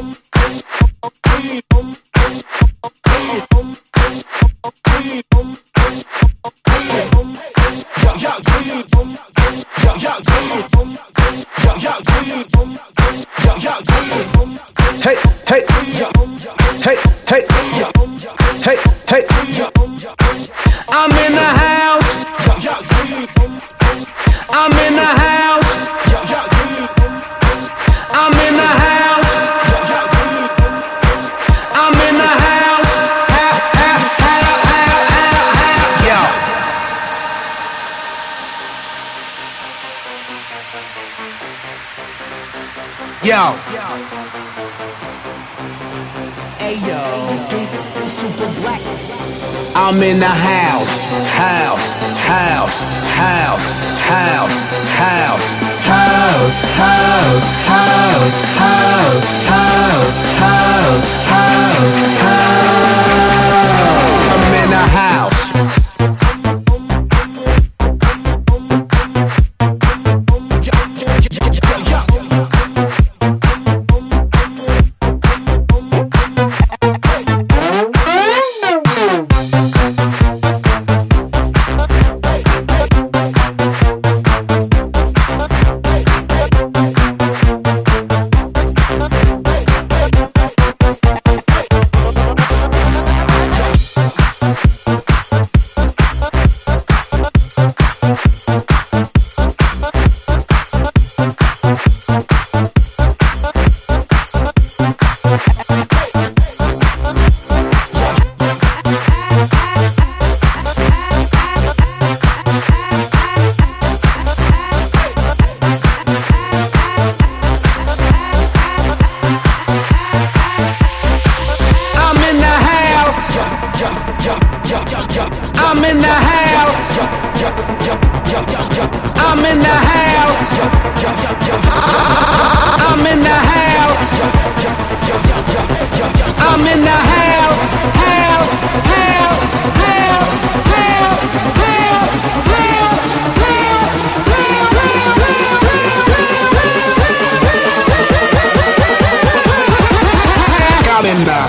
Yo. Ayo, super black. I'm in the house, house, house, house, house, house, house, house, house, house, house, house, house, house. I'm in the house. I'm in the house. I'm in the house. I'm in the house. I'm in the house. House, house, house, house, house, house, house, I'm in the